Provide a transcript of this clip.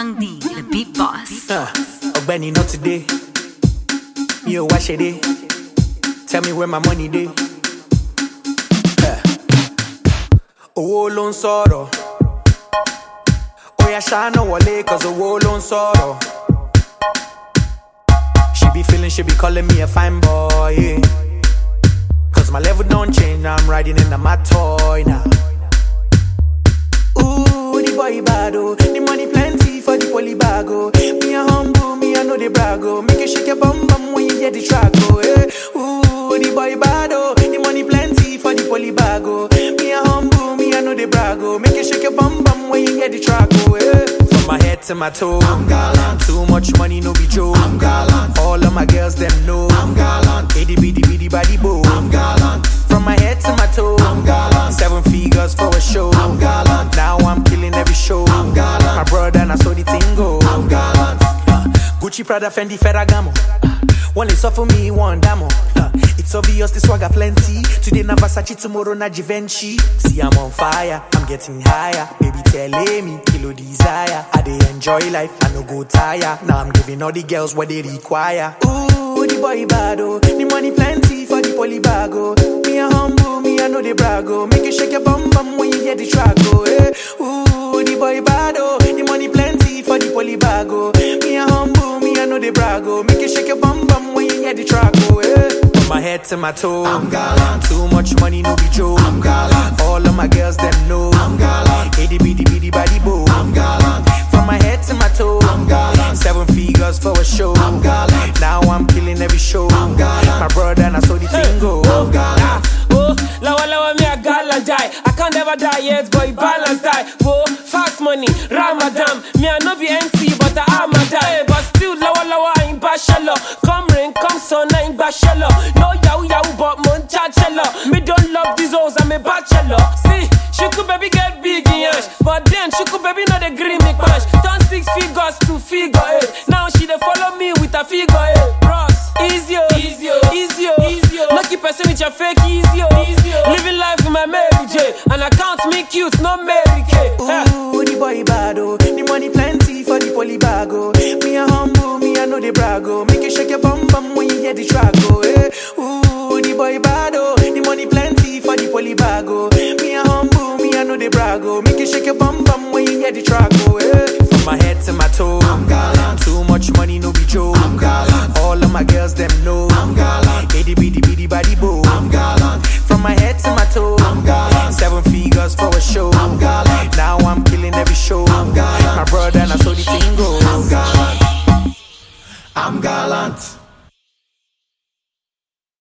Young D, the beat boss. Benny, not today. You wash it day. Tell me where my money day. Owó ló ń sọ̀rọ̀. Oya ṣáná wọlé cause owó ló ń sọ̀rọ̀. She be feeling, she be calling me a fine boy, yeah. Cause my level don't change, now I'm riding in my toy now. Ooh, the boy bad, oh. The money plenty for the poly bag, oh. Me a humble, me a know the brag, oh. Make you shake your bum bum when you hear the track, oh, yeah. Ooh, the boy bad, oh. The money plenty for the poly bag, oh. Me a humble, me a know the brag, oh. Make you shake your bum bum when you hear the track, oh, yeah. From my head to my toe, I'm gallant. Too much money, no be joke, I'm gallant. All of my girls, them know, I'm gallant. Itty bitty bitty body boo, I'm gallant. From my head to my toe, I'm gallant. 7 figures for a show, I'm gallant. Now I'm killing every show, I'm gallant. My brother and I saw the thing go, I'm gallant. Gucci, Prada, Fendi, Ferragamo. One is for me, one damo. It's obvious this swagger plenty. Today na Versace, tomorrow na Givenchy. See I'm on fire, I'm getting higher. Baby tell me, kilo desire. I dey enjoy life, I no go tire. Now I'm giving all the girls what they require. Ooh, the boy bad, oh. The money plenty for the poly bag, oh. Me a humble, me a know the brag, oh. Make you shake your bum bum when you hear the track, oh, eh. Ooh, the boy bad, oh. The money plenty for the poly bag, oh. Me a humble, me a know the brag, oh. Make you shake your bum bum when you hear the track, oh, eh. From my head to my toe, I'm gallant. Too much money, no be joke, I'm gallant. All of my girls, them know, I'm gallant. Itty bitty bitty body boo, I'm gallant. From my head to my toe, I'm gallant. 7 figures for a show, I'm gallant. Now I'm killing every show, I'm gallant. My brother and I saw the thing go, I'm gallant. Oh, lawa lawa me a gallant die. I can't never die yet, boy balance die. Oh, fast money, Ramadan. Me a no be MC, but I am a die. But still lawa lawa I ain't bachelor. Come rain, come sun, I ain't bachelor. No yahoo yahoo, but mon chachela. Me don't love these hoes, I'm a bachelor. See, Shuku baby get big in yash, but then Shuku baby not a green me punch. Turn 6 figures to figure 8. Now she dey follow me with a figure 8. Bros, easy, easy, easy, easy. Lucky person with your fake easy, easy. Living life with my Mary J, and I count me cute, not Mary K. Ooh, the boy bad, oh. The money plenty for the poly bag, oh. Me a humble, me a know the brag, oh. Make you shake your bum bum when you hear the track, oh, eh. Ooh, the boy bad, oh. The money plenty for the poly bag, oh. Me a humble, me a know the brag, oh. Make you shake your bum bum when you hear the track, oh, eh. From my head to my toe, I'm gallant. Too much money, no be joke, I'm gallant. All of my girls, them know, I'm gallant. Itty bitty bitty body boo, I'm gallant. From my head to my toe, I'm gallant. 7 figures for a show, I'm gallant. Now I'm killing every show, I'm gallant. My brother and I saw the thing go, I'm gallant. I'm gallant.